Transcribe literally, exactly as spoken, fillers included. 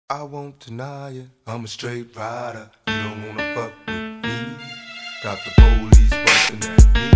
I won't deny it, I'm a straight rider. You don't wanna fuck with me. Got the police bustin' at me.